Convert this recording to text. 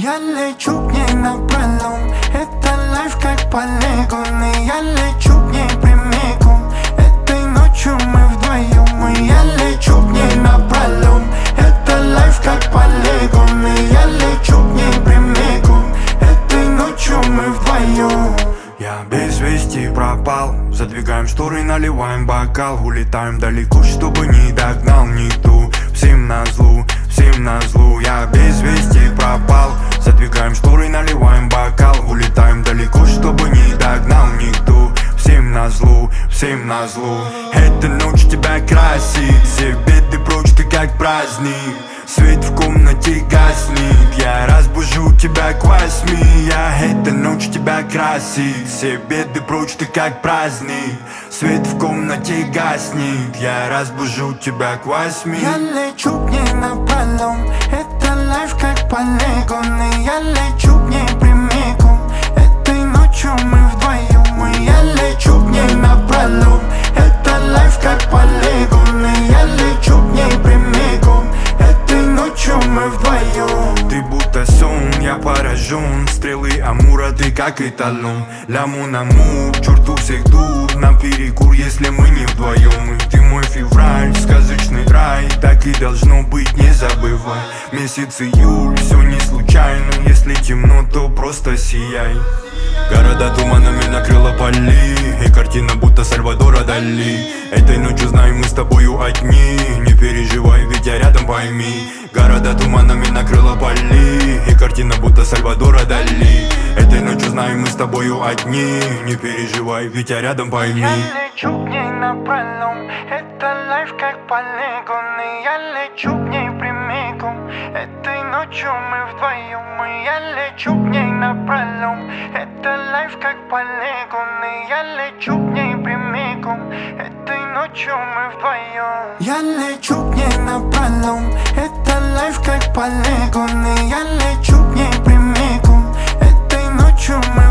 Я лечу к ней напролом, это лайф как полигон. И я лечу к ней прямиком, этой ночью мы вдвоем. И я лечу к ней напролом, это лайф как полигон. И я лечу к ней прямиком, этой ночью мы вдвоем. Я без вести пропал, задвигаем шторы, наливаем бокал. Улетаем далеко, чтобы не догнал никто. Всем назло, всем назло. Я без вести пропал, задвигаем шторы, наливаем бокал. Улетаем далеко, чтобы не догнал никто. Всем назло, всем назло. Эта ночь тебя красит, все беды прочь, ты как праздник. Свет в комнате гаснет, я разбужу тебя к 8. Эта ночь тебя красит, все беды прочь, ты как праздник. Свет в комнате гаснет, я разбужу тебя к 8. Я лечу к ней напролом, это лайф как полигон. И я лечу к ней прямиком, этой ночью мы вдвоем. И я лечу к ней напролом, это лайф как полигон. И я лечу к ней прямиком, этой ночью мы вдвоем. Ты будто сон, я поражен. Стрелы Амура, ты как эталон. Ля мон амур, к черту всех дур. Нам перекур, если мы не вдвоем. И ты мой февраль, сказочный рай. Так и должно быть, не забывай. Месяц июль, все не случайно. Если темно, то просто сияй. Города туманами накрыла поли, и картина будто Сальвадора Дали. Этой ночью знаем, мы с тобою одни. Не переживай, ведь я рядом, пойми. Города туманами накрыла поли, и картина будто Сальвадора Дали. Этой ночью знаем, мы с тобою одни. Не переживай, ведь я рядом, пойми. Я лечу к ней напролом, это лайф как полигон. И я лечу к ней прямиком, этой ночью мы вдвоем. И я лечу к ней напролом, это лайф как полигон. И я лечу к ней прямиком, этой ночью мы вдвоем. Я лечу к ней напролом, это лайф как полигон. И я лечу к ней прямиком, этой ночью мы